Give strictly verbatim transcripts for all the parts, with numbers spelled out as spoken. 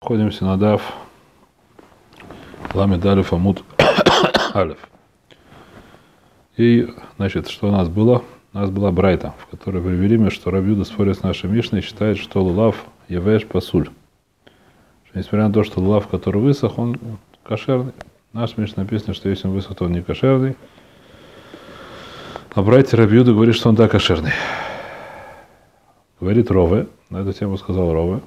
Находимся на даф ламед алеф амуд алеф. И, значит, что у нас было? У нас была брайта, в которой привели мы, что Рав Юда спорит с нашей Мишной и считает, что лулав явеш пасуль. Несмотря на то, что лулав, который высох, он кошерный. Наш Мишна написано, что если он высох, то он не кошерный. А брайте Рав Юда говорит, что он да кошерный. Говорит Рове, на эту тему сказал Рове,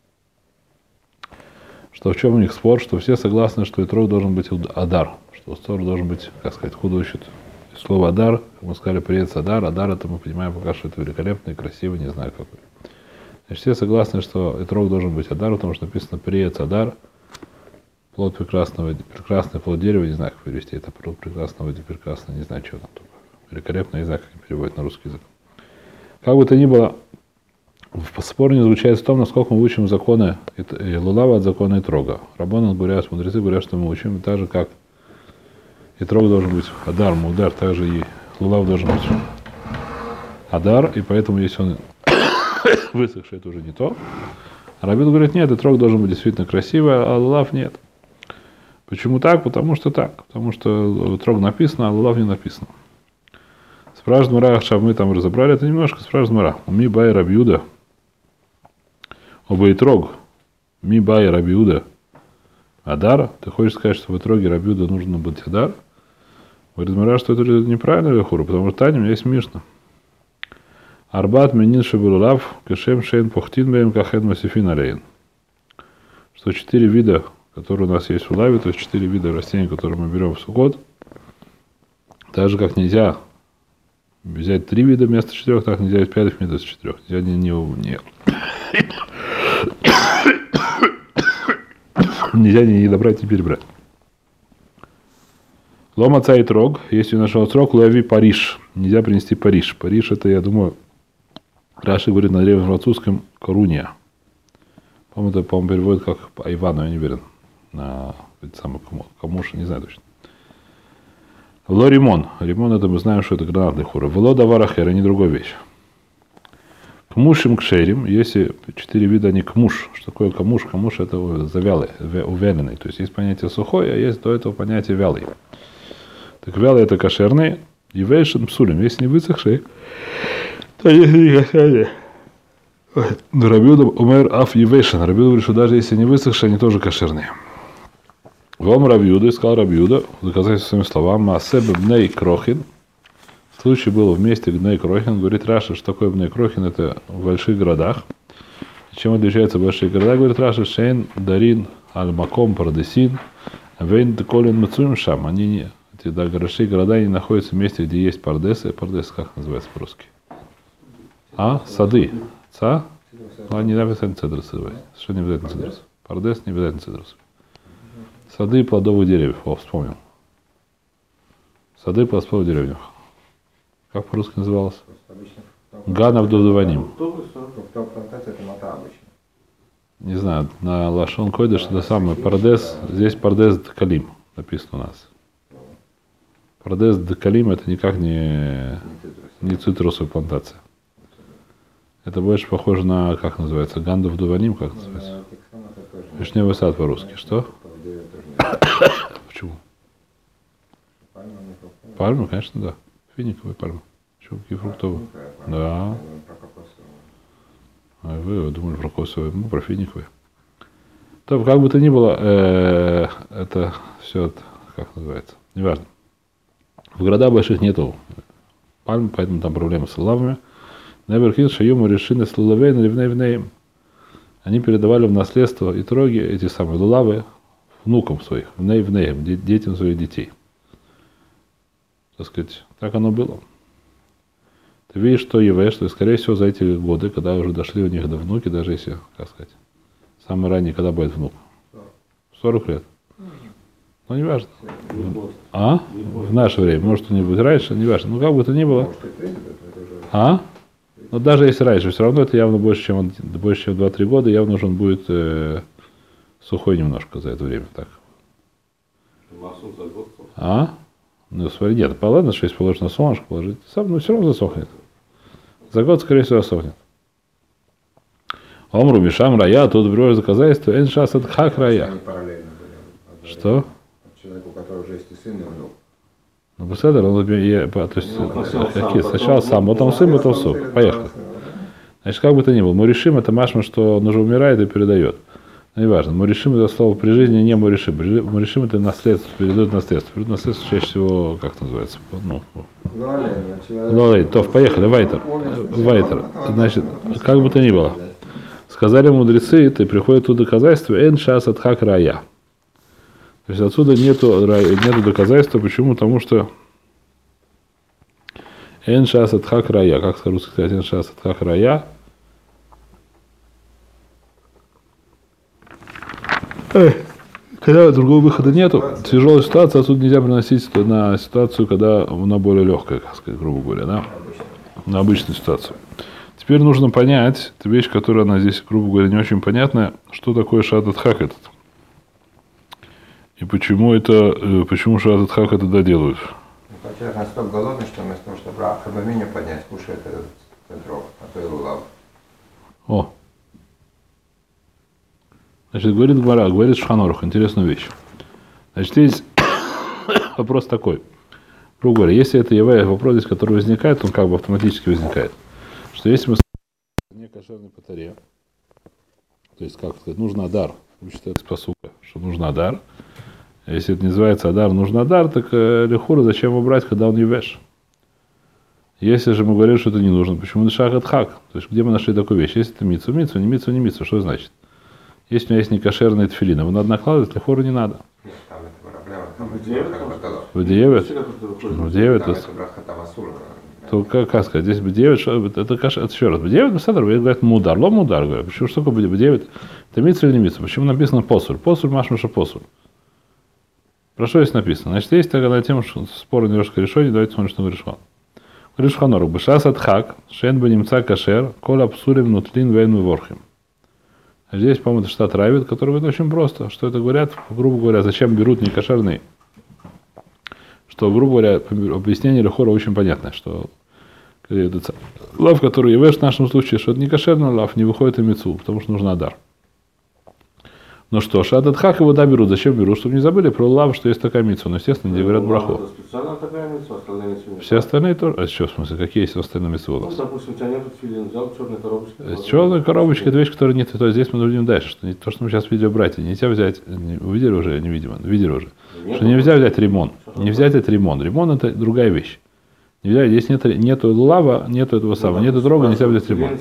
что в чем у них спор, что все согласны, что итрог должен быть адар, что устор должен быть, как сказать, худощит. Слово адар, как мы сказали, приец адар, адар это мы понимаем пока, что это великолепный, красивый, не знаю какой. Значит, все согласны, что итрог должен быть адар, потому что написано приец адар, плод прекрасного, прекрасный плод дерева, не знаю, как перевести, это плод прекрасного, прекрасный, не знаю, что там, великолепно, не знаю, как переводят на русский язык. Как бы то ни было, в спор не заключается в том, насколько мы учим законы лулава от закона итрога. Раббанан говорят, мудрецы говорят, что мы учим так же, как итрог должен быть адар, мудар, так же и лулав должен быть адар, и поэтому, если он высохший, это уже не то. А Раббанан говорит, нет, итрог должен быть действительно красивый, а лулав нет. Почему так? Потому что так. Потому что итрог написано, а лулав не написано. Спрашивает Мара, чтобы мы там разобрали это немножко, спрашивает Мара. Ми бай Рав Юда, оба итрог, ми бай Рав Юда, адар. Ты хочешь сказать, что в итроге Рав Юда нужно быть адар? Говорит Мара, что это неправильно Лехура, потому что Таня у меня есть Мишна. Арбат менин шебулав, кешем шейн похтин бэм кахен масифин алейн. Что четыре вида, которые у нас есть в лаве, то есть четыре вида растений, которые мы берем в сукот, так же как нельзя взять три вида вместо четырех, так нельзя взять пять вместо четырех. Нельзя не, не, не. Нельзя не добрать, не перебрать. Лома цай трог. Если нашел трог, лови Париж. Нельзя принести Париж. Париж это, я думаю, Раши говорит на древнем французском коруния. По-моему, это, по-моему, переводит как по Ивану, я не уверен. На самый камуш, не знаю точно. Вло римон. Римон это мы знаем, что это гранатный хура. Вло даварахер, не другая вещь. Кмушим кшерим, если четыре вида, они кмуш. Что такое камуш? Камуш это завялый, увяленный. То есть есть понятие сухой, а есть до этого понятие вялый. Так вялый это кошерный. Евейшин псулем. Если не высохший, то если не кошерный. Рав Юда умер аф евейшин. Рав Юда говорит, что даже если не высохшие, они тоже кошерные. Вам Рав Юда, сказал Рав Юда, доказать своими словами, Маасебе бней крохин. Случай был в месте бней крохин. Говорит Раша, что такое бней крохин, это в больших городах. Чем отличаются большие города? Говорит Раша, шейн дарин аль-маком парадесин, вейн деколин мацуим шам. Они не, эти да, большие города, они находятся в месте, где есть пардесы. Пардес как называется по-русски? А? Сады. Ца? Ну, они не обязательно цедрос называют. Что не обязательно цедрос? Пардес не обязательно цедрос. Сады плодовых деревьев. О, вспомнил. Сады плодовых деревьев. Как по-русски называлось? Ганов дудуваним. Не знаю, на Лашон Койдыш это самое. Пардес, здесь Пардес Декалим написано у нас. Пардес Декалим это никак не, не цитрусовая плантация. Это больше похоже на, как называется, Гандов Дуваним, как называется? Вишневый сад по-русски. Что? Почему? Пальмы, конечно, да. Финиковые пальмы. Почему? Какие фруктовые? Да. А вы думали про кокосовые? Мы про финиковые. То, как бы то ни было, э, это все, как называется, неважно. В городах больших нету пальм, поэтому там проблемы с лавами. Неверхин шаюму решины с лулавейн ливнейвнеем. Они передавали в наследство и троги эти самые лулавы внукам своих, внеем, детям своих детей. Так сказать, так оно было. Ты видишь, что Еве, что, скорее всего, за эти годы, когда уже дошли у них до внуки, даже если, как сказать, самый ранний, когда будет внук? сорок лет. Ну, не важно. А? В наше время. Может, что-нибудь раньше, не важно. Ну, как бы то ни было. А? Но даже если раньше, все равно это явно больше, чем, больше, чем два-три года, явно уже он будет э, сухой немножко за это время. Так. А? Ну, смотри, нет, ладно, что если положить на солнышко, положить, сам, но все равно засохнет. За год, скорее всего, засохнет. Омру Мишам Рая, тут берешь доказательство, эн шас от хак Рая. Они параллельно были. Что? Человеку, у которого уже есть и сын, и внук. Ну, Беседер, он, я, то есть, Ну, сначала какие? сам, Сначала потом- сам, потом сын, потом сын. Поехали. Значит, как бы то ни было, Муришим это машма, что он уже умирает и передает. Ну, неважно. Муришим это слово при жизни не Муришим. Муришим это наследство, передает наследство. Передает наследство чаще всего, как это называется? Ну, Лолей, то, поехали, Вайтер. Вайтер. Значит, как бы то ни было. Сказали мудрецы, это приходит тут доказательство, эн шас от хак рая. То есть отсюда нету, нету доказательства. Почему? Потому что эн шас от хак рая. Как скажу сказать, эн шас от хак рая. Когда другого выхода нету, тяжелая ситуация, отсюда нельзя приносить на ситуацию, когда она более легкая, как сказать, грубо говоря, да? На обычную ситуацию. Теперь нужно понять, это вещь, которая она здесь, грубо говоря, не очень понятная, что такое шатат хак этот. И почему это, почему шатат хак это доделают. Человек настолько голодный, что вместо того, чтобы хабаминю поднять, кушает этот дров, а то и лулав. О. Значит, говорит Гмара, говорит Шханорух, интересную вещь. Значит, есть вопрос такой. Грубо говоря, если это является вопрос, здесь, который возникает, он как бы автоматически возникает. Что если мы не кошерный по таре, то есть, как сказать, нужен адар, учитывается посука, что нужен адар. Если это называется адар, нужен адар, так э, лихура зачем его брать, когда он евеш? Если же мы говорим, что это не нужно, почему это шахат хак? То есть, где мы нашли такую вещь? Если это митсу, митсу, не митсу, не митсу, что это значит? Если у меня есть некошерные тфилин, его надо накладывать, лихура не надо. Нет, там это проблема, там В девять, это баталов. В девять? Все, которые выходят. В девять, Там то, это брахатамасур. то как, как сказать, здесь бы девять, что, это каш, это еще раз, в девять, беседер, говорят, мудар, ло мудар, говорят, почему, что такое в девять? Это митсу или не митсу? Почему написано посуль? Посуль, машмаша посуль. Про что здесь написано? Значит, есть такая тема, что споры немножко решение, давайте смотрим, что решен. Решханору, бешас от хак, шен бы немца кашер, кола псурим нутлин вейну ворхим. Здесь, по-моему, это штат Равид, который говорит очень просто. Что это говорят, грубо говоря, зачем берут некошерные? Что, грубо говоря, объяснение Лехора очень понятное, что лав, который являешь в нашем случае, что это некошерный лав, не выходит и мицу, потому что нужен адар. Ну что ж, этот хак его да берут. Зачем берут? Чтобы не забыли про лав, что есть такая мицу. Но, естественно, не говорят браху. Специально такая митцва, остальные митцвы не Все остальные тоже. А что, в смысле, какие есть остальные митцвы у Ну, вас? допустим, у тебя нет филин, взял черную коробочку. Черная коробочка, это вещь, которая нет. То есть здесь мы видим дальше, что не то, что мы сейчас видео брать, нельзя взять, не, увидели уже, невидимо, видели уже, Нет, что нельзя взять ремонт. Не взять это ремонт. Ремонт это другая вещь. Нельзя, здесь нет, нету лава, нету этого самого, нету дрога, нельзя взять ремонт.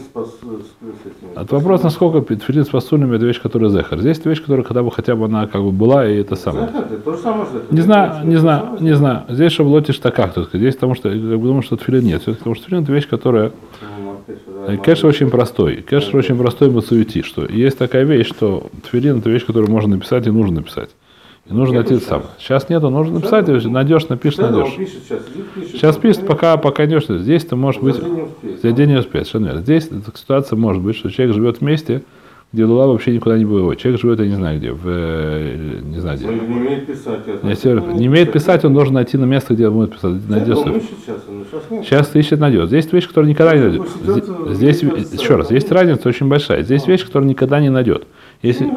От вопрос, насколько тфилин с пасулями, это вещь, которая зехар. Здесь это вещь, которая когда бы хотя бы она как бы была, и это самое. Не знаю, не знаю, не знаю. Здесь шаблотишь таках, так сказать. Здесь потому что, я думаю, что тфилин нет. Все-таки потому что тфилин это вещь, которая... Кэш очень простой. Кэш очень простой мацуити, что есть такая вещь, что тфилин это вещь, которую можно написать и нужно написать. И нужно найти это самое. Сейчас нету, нужно написать, найдешь, напишешь, найдешь. Сейчас пишет, пока, пока идешь. Здесь-то может быть, за день не успеет. Здесь ситуация может быть, что человек живет в месте, где лула вообще никуда не будет. Человек живет, я не знаю где, в, не знаю где. Не умеет писать. Не, не умеет писать, он должен найти на место, где он будет писать. Найдет. Сейчас ищет, найдет. Здесь вещь, которая никогда не найдет. Здесь, еще раз, есть разница очень большая. Здесь вещь, которая никогда не найдет. Если,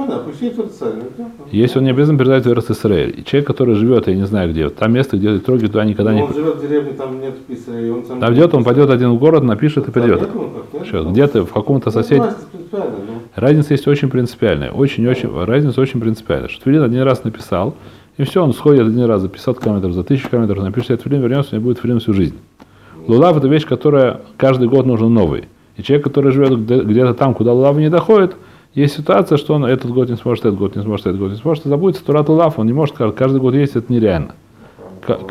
если он не обязан передать в Эрец-Исраэль, и человек, который живет, я не знаю где, там место, где троги туда никогда не... Он живет в деревне, там нет писаря, и он сам... Там идет, он пойдет один в город, напишет и придет. Где-то в каком-то соседе... Разница есть очень принципиальная, очень-очень, разница очень принципиальная. Что Тфилин один раз написал, и все, он сходит один раз за пятьсот километров, за тысячу километров, напишет Тфилин, вернется, у него будет Тфилин всю жизнь. Лулав это вещь, которая каждый год нужен новый. И человек, который живет где-то там, куда лулав не доходит, есть ситуация, что он этот год не сможет, этот год не сможет, этот год не сможет, и забудется Турат лулав, он не может сказать, каждый год есть, это нереально. Как?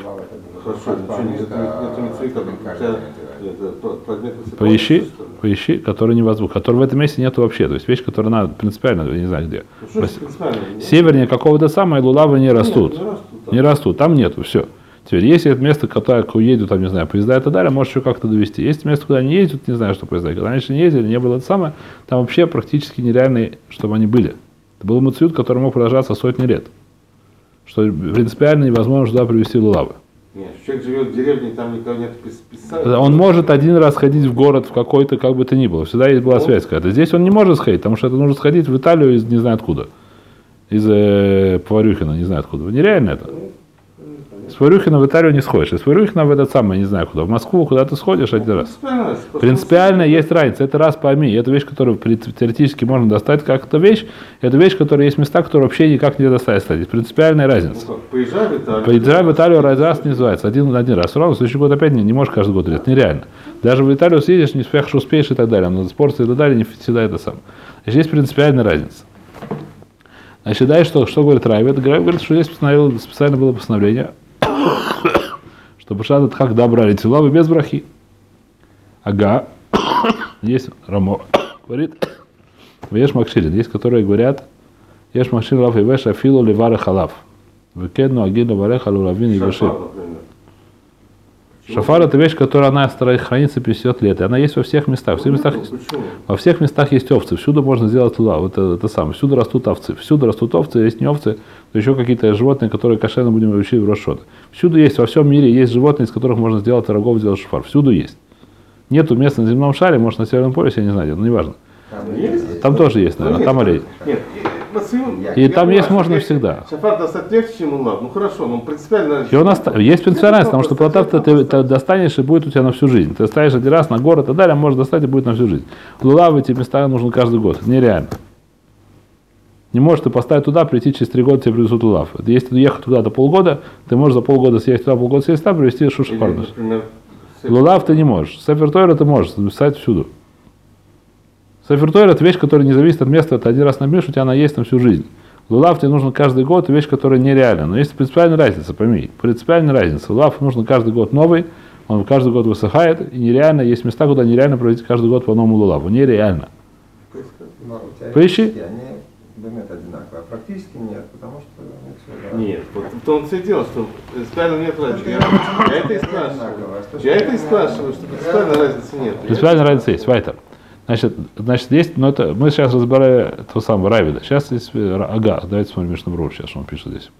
Поищи, поищи, который невозможно, который в этом месте нет вообще. То есть вещь, которая надо принципиально, я не знаю где. Ну, Севернее какого-то самого лулавы не растут. Нет, не растут, да. Не растут, там нету, все. Теперь, если это место, куда уедут, там, не знаю, поезда и так далее, может еще как-то довести. Есть место, куда они ездят, не знаю, что поезда. Когда раньше не ездили, не было это самое, там вообще практически нереально, чтобы они были. Это был муциют, который мог продолжаться сотни лет. Что принципиально невозможно туда привезти лулавы. Нет, человек живет в деревне, там никого нет писать. Он может один раз ходить в город в какой-то, как бы то ни было. Всегда есть была связь какая-то. Здесь он не может сходить, потому что это нужно сходить в Италию из не знаю откуда. Из э, Поварюхина, не знаю откуда. Нереально это. С Поварюхина в Италию не сходишь. Из Поварюхина в этот самый, не знаю куда. В Москву куда ты сходишь один раз. Принципиально есть разница. Это раз пойми. Это вещь, которую теоретически можно достать как-то вещь. Это вещь, которая есть места, которые вообще никак не достать. Есть принципиальная разница. Ну, поезжай в Италию. Поезжай в Италию раз не называется. Один, один раз. Равно, в следующий год опять не, не можешь каждый год. Это нереально. Даже в Италию съедешь, не успеешь, успеешь и так далее. Но спорт и так далее не всегда это самое. Значит, есть принципиальная разница. Значит, дальше что, что говорит Райвет? Говорит, что здесь специально было постановление, что Башат Адхак добрали тела без брахи. Ага. Есть Рамо. Говорит, Еш Макширин. Есть, которые говорят, Еш Макширин лав и веш афилу левары халав. Векедну агину вареха луравин и веши. Шафар это вещь, которая она хранится пятьдесят лет. И она есть во всех местах. Во всех местах, во всех местах есть овцы. Всюду можно сделать туда. Вот это, это самое. Всюду растут овцы. Всюду растут овцы. Есть не овцы, то еще какие-то животные, которые кошерно будем учить в Рошот. Всюду есть, во всем мире есть животные, из которых можно сделать рогов, сделать шафар. Всюду есть. Нету места на земном шаре, может на Северном полюсе, я не знаю, но не важно. Там, есть? Там тоже есть, наверное, там олень. Нет, и там понимаю, есть можно всегда. Шафар достать легче, чем улав. Ну хорошо, но принципиально... И он оста... Есть принципиальность, потому что платав-то ты, ты достанешь и будет у тебя на всю жизнь. Ты ставишь один раз на город и так далее, можешь достать и будет на всю жизнь. Лулав в эти места нужно каждый год. Это нереально. Не можешь ты поставить туда, прийти через три года тебе принесут лулав. Если ты ехать туда-то полгода, ты можешь за полгода съесть туда, полгода съесть там, привезти шушахар. Лулав ты не можешь. Сефер Тойра ты можешь записать всюду. Сефер Тойра это вещь, которая не зависит от места. Это один раз набьешь, у тебя она есть на всю жизнь. Лулав тебе нужно каждый год, это вещь, которая нереальна. Но есть принципиальная разница, пойми. Принципиальная разница. Лулав нужно каждый год новый, он каждый год высыхает, и нереально, есть места, куда нереально проводить каждый год по новому лулаву. Нереально. Поищи. Они думают одинаково, а практически нет, потому что ну, все, да. Нет, вот в том-то и дело, что принципиально нет разницы. Я, я это и спрашиваю. Я это и спрашиваю, что принципиальной разницы нет. Принципиальная разница есть, Вайтер. Значит, значит, есть, но это, мы сейчас разбираем то самое Равида. Сейчас есть Ага, давайте смотрим Мишна Брура, сейчас что он пишет здесь.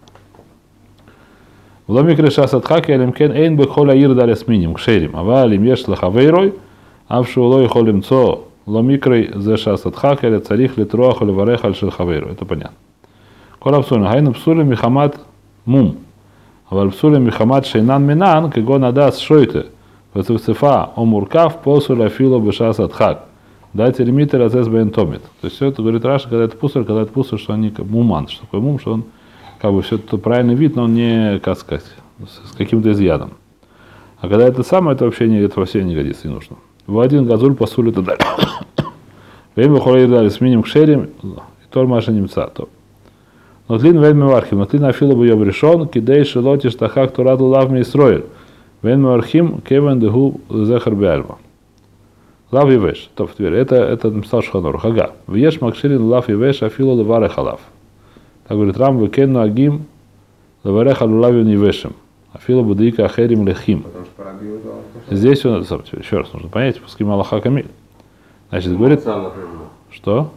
Вломикре шас адхаки алимкен эйн бы холя ир дали сминим кшерим, ава алим еш лахавейрой, авшу улой холим цо, ломикрей зе шас адхаки али царих литруа холя вареха аль шелхавейрой. Это понятно. Кола псулим, хайна псулим михамад мум, авал псулим михамад шейнан минан, кего надас шойте, вацифцифа омуркав посуля фило бешас адхак. Дайте лимитер азес бентомит. То есть все это говорит Раша, когда это пустырь, когда это пустырь, что они как муман. Что такое мум, что он как бы все это правильный вид, но он не, как сказать, с каким-то изъядом. А когда это самое, это вообще не, это вообще не годится, не нужно. В один газуль посулит и далее. Время холей дали с миним кшерим, и тор маша немца. Но тлин вельми вархим, но тлин афила бы йоб решен, кидей шелотиш тахак тураду лавми Исроэль. Вельми вархим кевен дегу зехар беальма. Лав и веш, то в Твери. Это, это написал Шханор. Хага. Веш макширин лав и веш афилу леваре халав. Так говорит Рам, векенну агим леваре халулавин и вешем. Афилу будика ахерим лехим. Здесь он, еще раз нужно понять, пуским Аллаха Камиль. Значит, говорит, что?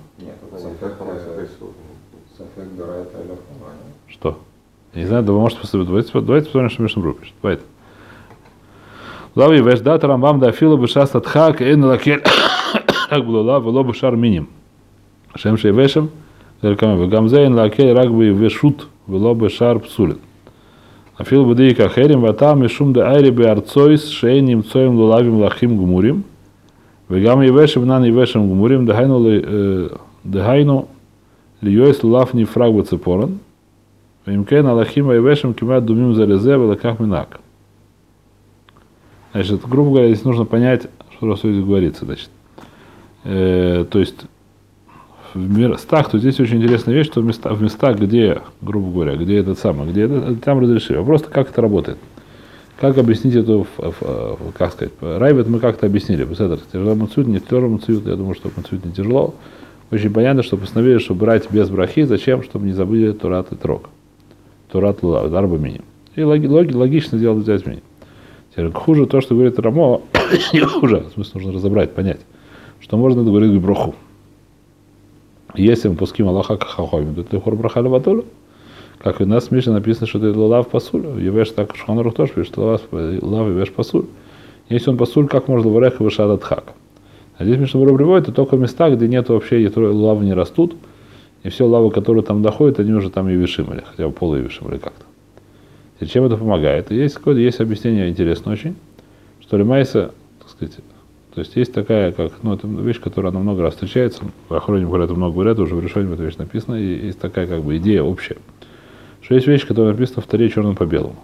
Что? Я не знаю, да вы можете посмотреть. Давайте, давайте посмотрим, что Мишна Брура пишет. Давайте. Лави веш дат Рамбам да афилу бешас адхак эйн лакель как было лав вело бешар миним. Шем шей вешем зерками вегамзейн лакель рак бы вешут вело бешар псулин. Афилу бедейка херим ватам мишум да айри бе арцойс шей немцоем лулавим лахим гумурим. Вегам евешем нан евешем гумурим дехайну дехайну льёйс лулав нефраг бацепоран. Вимкен алахим евешем кимат думим залезе велаках минак. Значит, грубо говоря, здесь нужно понять, что здесь говорится. Значит, э, то есть в местах, то здесь очень интересная вещь, что в местах, в местах, где, грубо говоря, где этот самый, где это, там разрешили. Просто как это работает. Как объяснить эту, как сказать, Райбет мы как-то объяснили. Это тяжело муцют, не тяжело муцют, я думаю, что муцют не тяжело. Очень понятно, что постановили, что брать без брахи, зачем, чтобы не забыли Турат и Трок. Турат лула, дарба миним. И логи, логи, логично сделать взять миним. Хуже то, что говорит Рамо, не хуже, в смысле нужно разобрать, понять, что можно говорить браху. Если мы пуским Аллаха Кахахойм, то это хор браха леватолу. Как у нас в Мишне написано, что это лав пасуль. Евеш так Шулхан Арух тоже пишет, что лав евеш пасуль. Если он пасуль, как можно лаварех и вышат от хак? А здесь Мишна Берура приводит, это только в местах, где нет вообще, лавы не растут. И все лавы, которые там доходят, они уже там евешим, или хотя бы полуевешим, или как-то. И чем это помогает? И есть какое-то, есть объяснение интересное очень, что лимайса, так сказать, то есть есть такая, как, ну, это вещь, которая намного раз встречается, в Охроне про это много говорят, уже в решении эта вещь написана, и есть такая, как бы, идея общая, что есть вещь, которая написана в Торе черным по белому.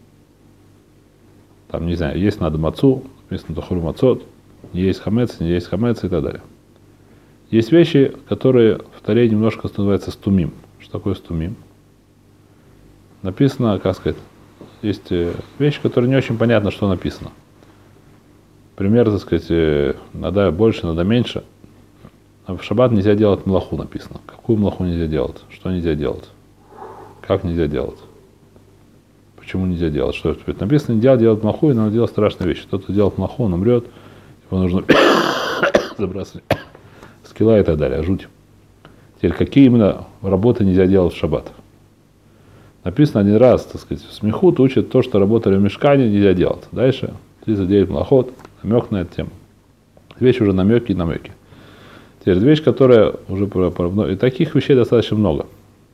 Там, не знаю, есть надо мацу, написано тохулю мацот, не есть хамец, не есть хамец и так далее. Есть вещи, которые в Торе немножко называются стумим. Что такое стумим? Написано, как сказать, есть вещи, которые не очень понятно, что написано. Пример, так сказать, надо больше, надо меньше. А в шаббат нельзя делать млаху, написано. Какую млаху нельзя делать? Что нельзя делать? Как нельзя делать? Почему нельзя делать? Что это написано? Нельзя делать млаху, и надо делать страшные вещи. Кто-то делает млаху, он умрет, его нужно забрасывать. Скилла и так далее, жуть. Теперь, какие именно работы нельзя делать в шаббат? Написано один раз, так сказать, в Смехут учат то, что работали в мешкане, нельзя делать. Дальше тридцать девять млахот, намек на эту тему. Вещь уже намеки и намеки. Теперь вещь, которая уже про, про, и таких вещей достаточно много.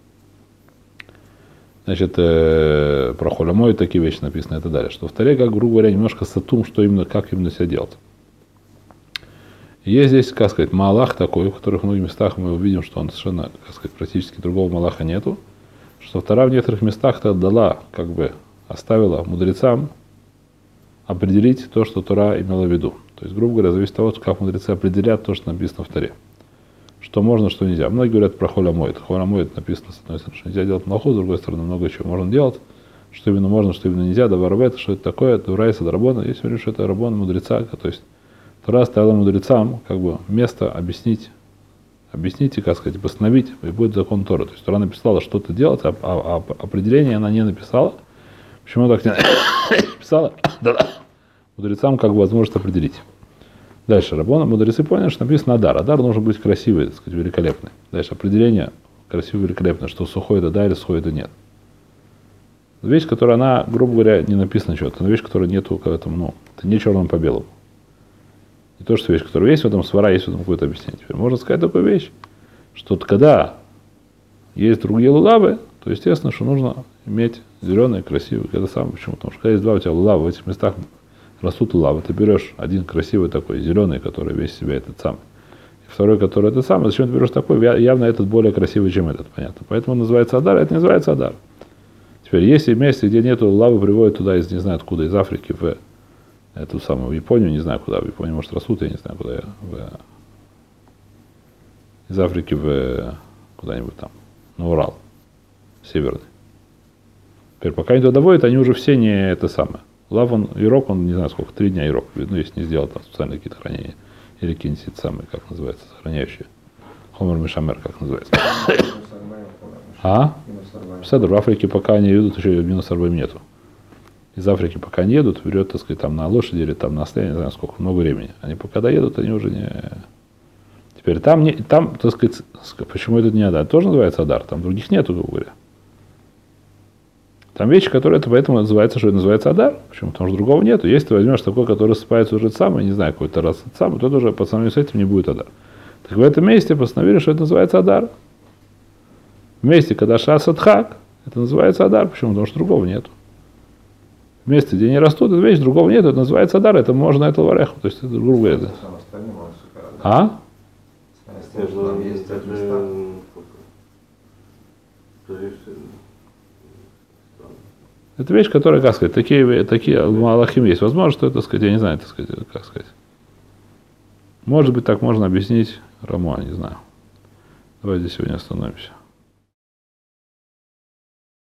Значит, э, про холямой такие вещи написаны и так далее. Что в Торе, как, грубо говоря, немножко сатум, что именно, как именно себя делать. Есть здесь, как сказать, малах такой, в которых в многих местах мы увидим, что он совершенно, как сказать, практически другого малаха нету. Что Тора в некоторых местах-то дала, как бы оставила мудрецам определить то, что Тора имела в виду. То есть, грубо говоря, зависит от того, как мудрецы определят то, что написано в Торе. Что можно, что нельзя. Многие говорят про холямоид. Холямоид написано, с одной стороны, что нельзя делать малаху, с другой стороны, много чего можно делать. Что именно можно, что именно нельзя. Даварбет, что это такое, дурайса, драбона. Есть говорят, что это рабон, мудреца. То есть, Тора оставила мудрецам, как бы, место объяснить, объяснить и, как сказать, постановить, и будет закон Торы. То есть Тора написала что-то делать, а, а, а определение она не написала. Почему так не написала? Мудрецам, как бы, возможность определить. Дальше, рабоны, мудрецы поняли, что написано адар. Адар должен быть красивый, так сказать, великолепный. Дальше, определение красивый, великолепный, что сухой это да или сухой это нет. Вещь, которая, она, грубо говоря, не написана что-то, но вещь, которая нету, как это, ну, это не черным по белому. Не то, что вещь, которая есть в этом свара, есть в этом какое-то объяснение. Теперь можно сказать такую вещь, что когда есть другие лулавы, то естественно, что нужно иметь зеленые, красивые. Это самое почему? Потому что когда есть два у тебя лулавы, в этих местах растут лулавы, ты берешь один красивый такой, зеленый, который весь себя этот самый, и второй, который этот самый, зачем ты берешь такой? Явно этот более красивый, чем этот, понятно. Поэтому он называется адар, а это не называется адар. Теперь, если месте, где нету лулавы, приводят туда из, не знаю откуда, из Африки в эту самую, в Японию, не знаю куда, в Японию, может, растут, я не знаю куда, в, из Африки в куда-нибудь там, на Урал, северный. Теперь, пока они туда доводят, они уже все не это самое. Лав, он, ирок, он, не знаю сколько, три дня ирок, ну, если не сделал там специальные какие-то хранения, или какие-нибудь самые, как называется, сохраняющие. Хомер Мишамер, как называется. А? В Африке, пока они едут, еще минус арбаим нету. Из Африки, пока они едут, берет, так сказать, там на лошади или там на осле, не знаю сколько, много времени. Они пока доедут, они уже не... Теперь там, не, там, так сказать, почему это не адар? Тоже называется адар, там других нету, грубо говоря. Там вещи, которые это поэтому называется, что это называется адар. Почему? Потому что другого нету. Если ты возьмешь такой, который рассыпается уже самый, не знаю, какой-то раз самый, то уже по сравнению с этим не будет адар. Так в этом месте постановили, что это называется адар. В месте, когда шас адхак, это называется адар. Почему? Потому что другого нету. В месте, где не растут, эта вещь, другого нету, это называется адар. Это можно это вареху. То есть это грубо говоря. Это... А? Это вещь, которая, как сказать, такие, такие малахим есть. Возможно, что это, так сказать, я не знаю, так сказать, как сказать. Может быть, так можно объяснить Рамуа, не знаю. Давайте сегодня остановимся.